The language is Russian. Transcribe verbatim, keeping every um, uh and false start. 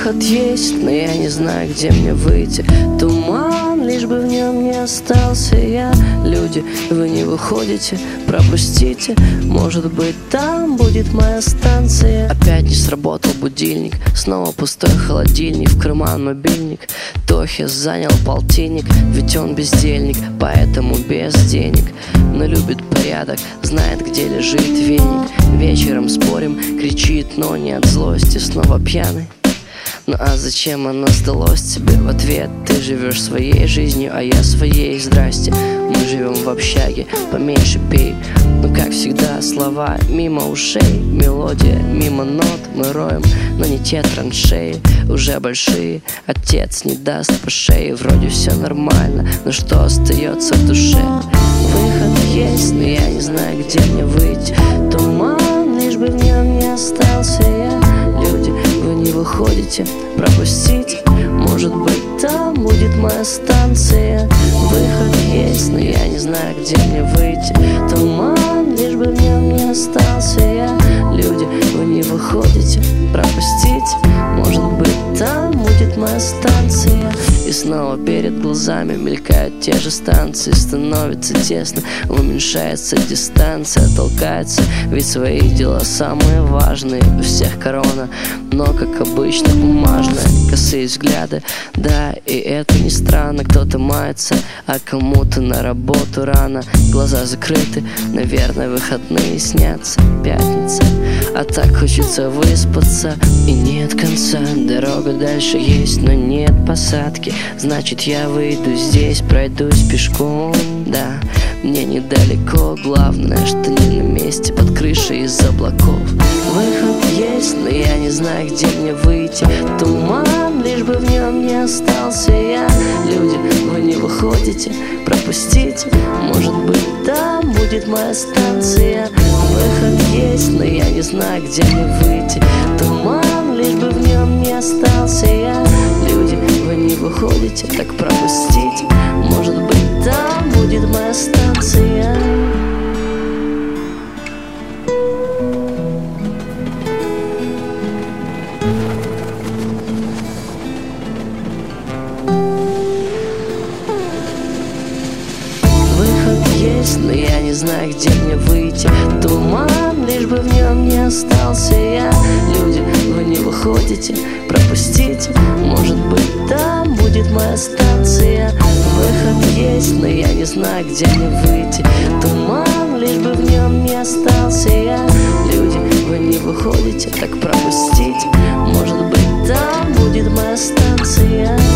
Выход есть, но я не знаю, где мне выйти. Туман, лишь бы в нем не остался я. Люди, вы не выходите, пропустите. Может быть, там будет моя станция. Опять не сработал будильник, снова пустой холодильник, в карман мобильник. Тохе занял полтинник, ведь он бездельник, поэтому без денег. Но любит порядок, знает, где лежит веник. Вечером спорим, кричит, но не от злости. Снова пьяный. Ну а зачем оно сдалось тебе? В ответ: ты живешь своей жизнью, а я своей. Здрасте, мы живем в общаге, поменьше пей. Ну как всегда, слова мимо ушей, мелодия мимо нот. Мы роем, но не те траншеи, уже большие. Отец не даст по шее, вроде все нормально, но что остается в душе? Выход есть, но я не знаю, где мне выйти. Туман, лишь бы в нем не остался я. Люди, вы не выходите, пропустите. Может быть, там будет моя станция. Выход есть, но я не знаю, где мне выйти. Туман, лишь бы в нем не остался я. Люди, вы не выходите, пропустите. Может быть, там будет моя станция. И снова перед глазами мелькают те же станции. Становится тесно, уменьшается дистанция, толкается, ведь свои дела самые важные. У всех корона, но, как обычно, бумажная. Косые взгляды, да, и это не странно. Кто-то мается, а кому-то на работу рано. Глаза закрыты, наверное, выходные снятся. Пятница, а так хочется выспаться. И нет конца, дорога дальше есть, но нет посадки. Значит, я выйду здесь, пройдусь пешком. Да, мне недалеко, главное, что не на месте, под крышей из облаков. Выход есть, но я не знаю, где мне выйти. Туман, лишь бы в нем не остался я. Люди, вы не выходите, пропустите. Может быть, там будет моя станция. Выход есть, но я не знаю, где мне выйти. Туман, лишь бы в нем не остался я. Люди, вы не выходите, так пропустите. Может быть, там будет моя станция. Но я не знаю, где мне выйти. Туман, лишь бы в нем не остался я. Люди, вы не выходите, пропустите. Может быть, там будет моя станция. Выход есть, но я не знаю, где мне выйти. Туман, лишь бы в нем не остался я. Люди, вы не выходите, так пропустите. Может быть, там будет моя станция.